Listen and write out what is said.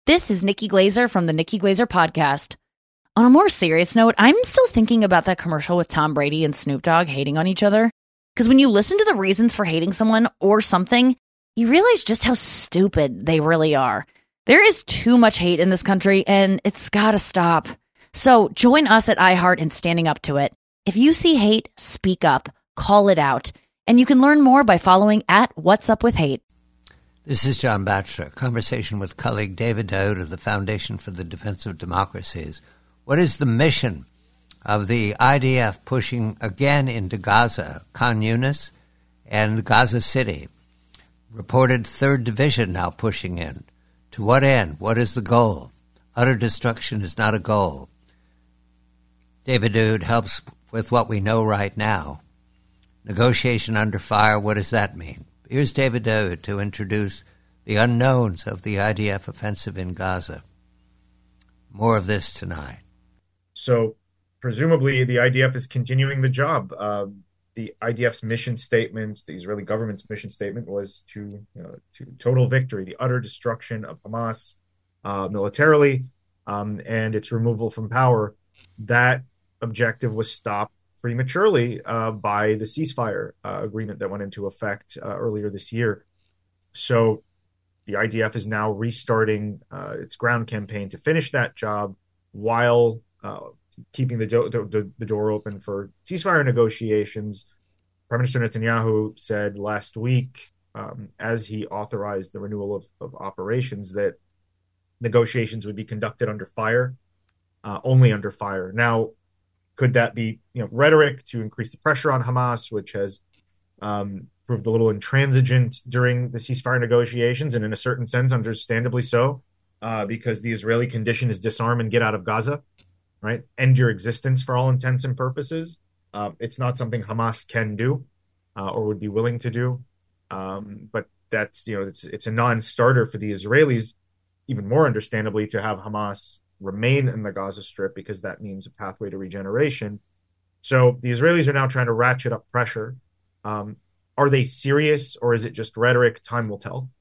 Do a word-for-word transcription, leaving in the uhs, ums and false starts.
This is Nikki Glazer from the Nikki Glazer Podcast. On a more serious note, I'm still thinking about that commercial with Tom Brady and Snoop Dogg hating on each other. Because when you listen to the reasons for hating someone or something, you realize just how stupid they really are. There is too much hate in this country, and it's gotta stop. So join us at iHeart in standing up to it. If you see hate, speak up, call it out. And you can learn more by following at What's Up With Hate. This is John Batchelor, conversation with colleague David Daoud of the Foundation for the Defense of Democracies. What is the mission of the I D F pushing again into Gaza, Khan Yunis, and Gaza City? Reported third Division now pushing in. To what end? What is the goal? Utter destruction is not a goal. David Daoud helps with what we know right now. Negotiation under fire, what does that mean? Here's David Daoud to introduce the unknowns of the I D F offensive in Gaza. More of this tonight. So presumably the I D F is continuing the job. Uh, the I D F's mission statement, the Israeli government's mission statement, was to, you know, to total victory, the utter destruction of Hamas uh, militarily, um, and its removal from power. That objective was stopped prematurely uh, by the ceasefire uh, agreement that went into effect uh, earlier this year. So the I D F is now restarting uh, its ground campaign to finish that job while uh, keeping the, do- the, the door open for ceasefire negotiations. Prime Minister Netanyahu said last week, um, as he authorized the renewal of, of operations, that negotiations would be conducted under fire, uh, only under fire. Now, could that be, you know, rhetoric to increase the pressure on Hamas, which has um, proved a little intransigent during the ceasefire negotiations, and in a certain sense, understandably so, uh, because the Israeli condition is disarm and get out of Gaza, right? End your existence for all intents and purposes. Uh, it's not something Hamas can do uh, or would be willing to do. Um, but that's, you know, it's it's a non-starter for the Israelis, even more understandably, to have Hamas remain in the Gaza Strip, because that means a pathway to regeneration. So the Israelis are now trying to ratchet up pressure. Um, are they serious, or is it just rhetoric? Time will tell.